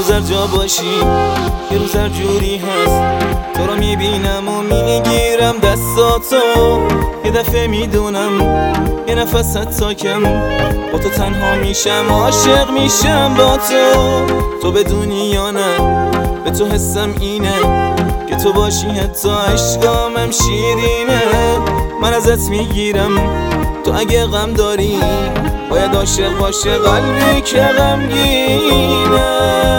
روز هر جا باشی یه روز هر جوری هست، تو رو میبینم و میگیرم دستاتو. یه دفعه میدونم یه نفس حتی کم با تو تنها میشم، عاشق میشم با تو بدونی یا نه، به تو حسم اینه که تو باشی حتی عشقامم شیرینه. من ازت میگیرم تو اگه غم داری باید عاشق باشه قلبی که غمگینه.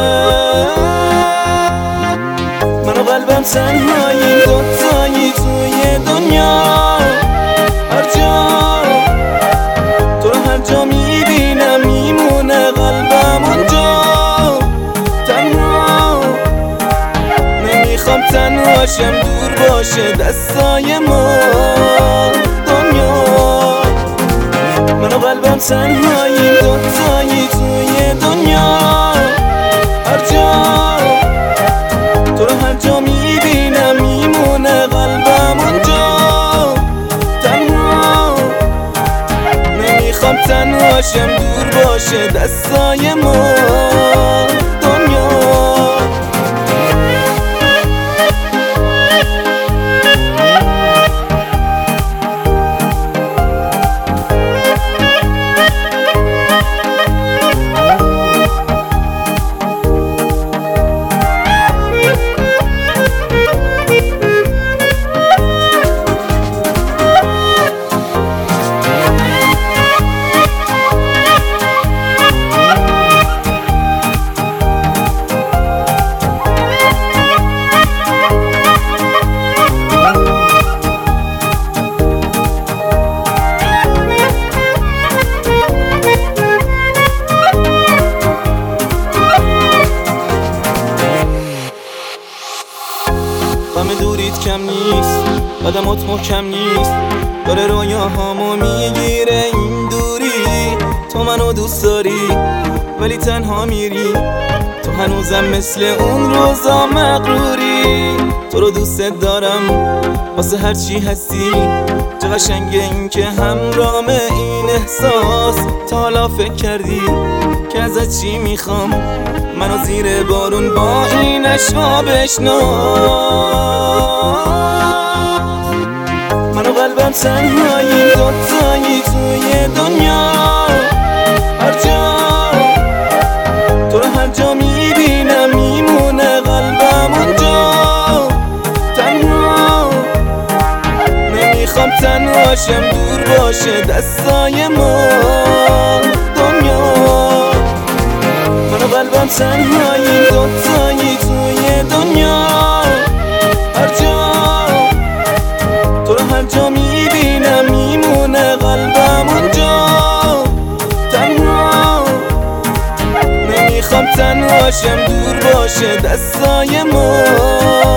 من و قلبم تنهاییم دوتایی توی دنیا، هر جا تو رو هر جا میبینم میمونه قلبم اونجا. تنها نمیخوام تنهاشم، دور باشه دستای ما دنیا. من و قلبم تنهاییم دوتایی توی دنیا، هر جا تو رو هر جا میبینم میمونه قلبم اونجا. تنها نمیخوام تنهاشم، دور باشه دستای ما دنیا. غم دوریت کم نیست، قدمات محکم نیست، داره رویاهامو میگیره این دوری. تو منو دوست داری ولی تنها میری، تو هنوزم مثل اون روزا مغروری. تو رو دوست دارم واسه هر چی هستی، چه قشنگه این که همرامه این احساس. تا حالا فکر کردی که ازت چی میخوام؟ منو زیر بارون با این اشوا بشناس. من و قلبم تنهاییم دوتایی توی دنیا، هر جا تو رو هر جا میبینم میمونه قلبم اونجا. تنها نمیخوام تنهاشم، دور باشه دستای ما دنیا. من و قلبم تنهاییم دوتایی توی دنیا، هر جا تو رو هر جا میبینم میمونه قلبم اونجا. تنها نمیخوام تنهاشم، دور باشه دستای ما.